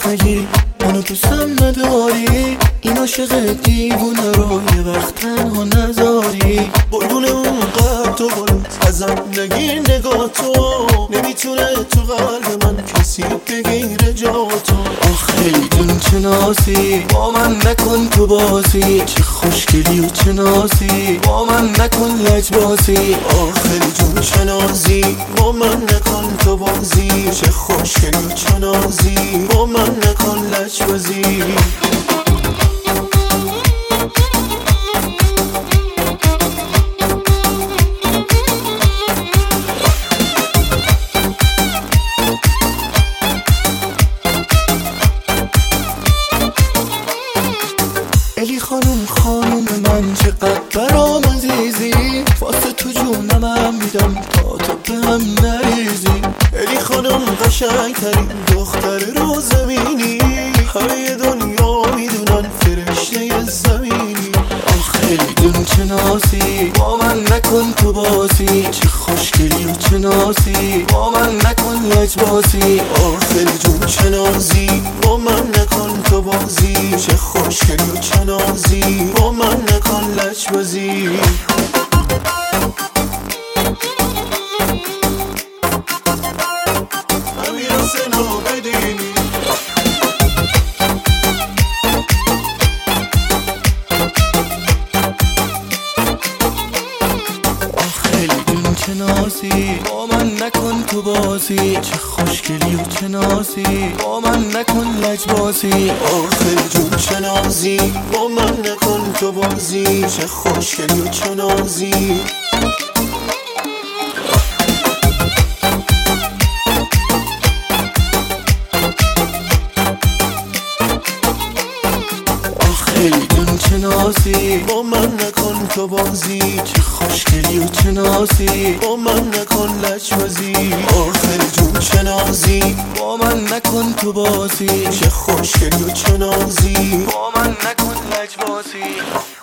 نگی، منو دوستم نداری، این عاشق دیوونه رو یه وقت تنها نذاری. قربون اون قلب تو بالا ازم نگیر، نگاه تو نمیتونه تو قلب من کسی بگیره جا تو. خیلی جون شناسی با من نکن تو بازی، چه خوشگلی و چه نازی با من نکن لجبازی. خیلی جون شناسی با من نکن تو بازی، چه خوشگلی و چه نازی با من نکن لجبازی. الی خانوم من چقدر برام عزیزی، واسه تو جونم میدم تا تو به هم نریزی. الی خانوم قشنگ ترین دختر رو زمینی، همه دنیا میدونن فرشته زمینی. خیلی جون شناسی با من نکن تو بازی، چه خوشگلی و چه نازی با من نکن لجبازی. خیلی جون شناسی با من نکن تو بازی، چه خوشگلی و چه نازی با من نکن لجبازی. شناسی با من نکن تو بازی، چه خوشگلی و چه نازی با من نکن لجبازی. خیلی جون شناسی با من نکن تو بازی، چه خوشگلی و چه نازی. خیلی جون شناسی با من نکن تو بازی، چه خوشگلی و چه نازی با من نکن لجبازی. خیلی جون شناسی با من نکن تو بازی، چه خوشگلی و چه نازی با من نکن لجبازی.